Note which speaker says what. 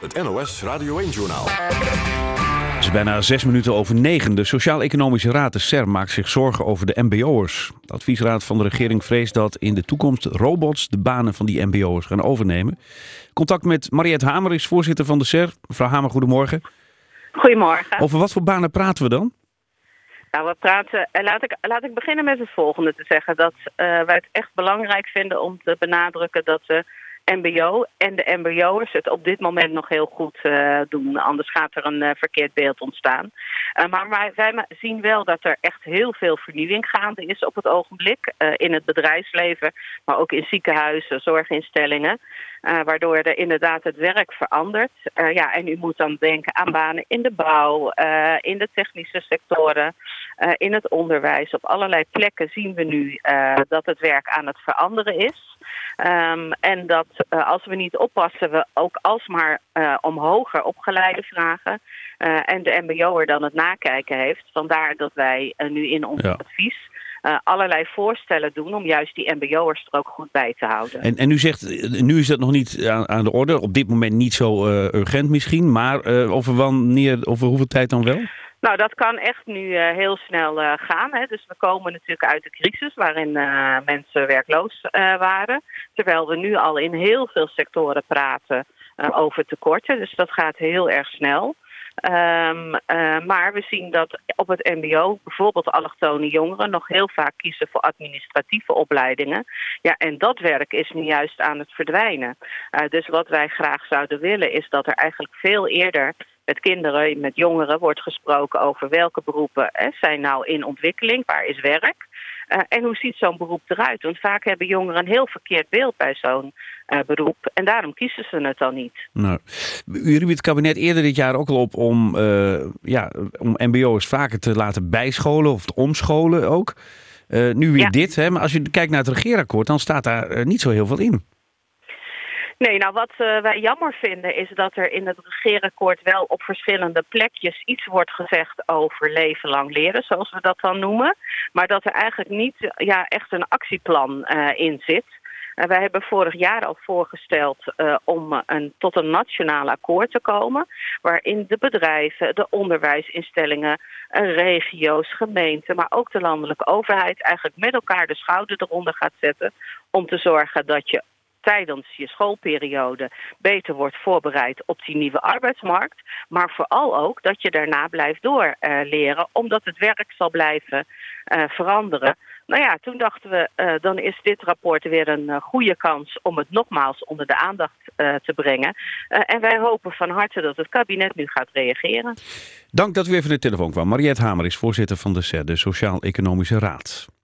Speaker 1: Het NOS Radio 1-journaal.
Speaker 2: Het is bijna 9:06. De Sociaal-Economische Raad, de SER, maakt zich zorgen over de mbo'ers. De adviesraad van de regering vreest dat in de toekomst robots de banen van die mbo'ers gaan overnemen. Contact met Mariette Hamer is voorzitter van de SER. Mevrouw Hamer, goedemorgen.
Speaker 3: Goedemorgen.
Speaker 2: Over wat voor banen praten we dan?
Speaker 3: Nou, we praten. Laat ik beginnen met het volgende te zeggen. Dat wij het echt belangrijk vinden om te benadrukken dat de mbo en de mbo'ers het op dit moment nog heel goed doen. Anders gaat er een verkeerd beeld ontstaan. Maar wij zien wel dat er echt heel veel vernieuwing gaande is op het ogenblik. In het bedrijfsleven, maar ook in ziekenhuizen, zorginstellingen. Waardoor er inderdaad het werk verandert. En u moet dan denken aan banen in de bouw, in de technische sectoren, in het onderwijs. Op allerlei plekken zien we nu dat het werk aan het veranderen is. En dat als we niet oppassen, we ook alsmaar om hoger opgeleide vragen. En de mbo'er dan het nakijken heeft. Vandaar dat wij nu in ons advies allerlei voorstellen doen om juist die mbo'ers er ook goed bij te houden.
Speaker 2: En u zegt, nu is dat nog niet aan de orde. Op dit moment niet zo urgent misschien. Maar over hoeveel tijd dan wel?
Speaker 3: Nou, dat kan echt nu heel snel gaan. Hè. Dus we komen natuurlijk uit de crisis waarin mensen werkloos waren. Terwijl we nu al in heel veel sectoren praten over tekorten. Dus dat gaat heel erg snel. Maar we zien dat op het mbo bijvoorbeeld allochtone jongeren nog heel vaak kiezen voor administratieve opleidingen. Ja, en dat werk is nu juist aan het verdwijnen. Dus wat wij graag zouden willen is dat er eigenlijk veel eerder met kinderen, met jongeren wordt gesproken over welke beroepen zijn nou in ontwikkeling, waar is werk. En hoe ziet zo'n beroep eruit? Want vaak hebben jongeren een heel verkeerd beeld bij zo'n beroep. En daarom kiezen ze het dan niet. Nou,
Speaker 2: u riep het kabinet eerder dit jaar ook al op om mbo'ers vaker te laten bijscholen of te omscholen ook. Nu weer dit, hè? Maar als je kijkt naar het regeerakkoord, dan staat daar niet zo heel veel in.
Speaker 3: Nee, nou wat wij jammer vinden is dat er in het regeerakkoord wel op verschillende plekjes iets wordt gezegd over leven lang leren, zoals we dat dan noemen. Maar dat er eigenlijk niet echt een actieplan in zit. Wij hebben vorig jaar al voorgesteld om tot een nationaal akkoord te komen, waarin de bedrijven, de onderwijsinstellingen, regio's, gemeenten, maar ook de landelijke overheid eigenlijk met elkaar de schouder eronder gaat zetten om te zorgen dat je tijdens je schoolperiode beter wordt voorbereid op die nieuwe arbeidsmarkt. Maar vooral ook dat je daarna blijft doorleren, omdat het werk zal blijven veranderen. Nou ja, toen dachten we, dan is dit rapport weer een goede kans om het nogmaals onder de aandacht te brengen. En wij hopen van harte dat het kabinet nu gaat reageren.
Speaker 2: Dank dat u even naar de telefoon kwam. Mariette Hamer is voorzitter van de SER, de Sociaal-Economische Raad.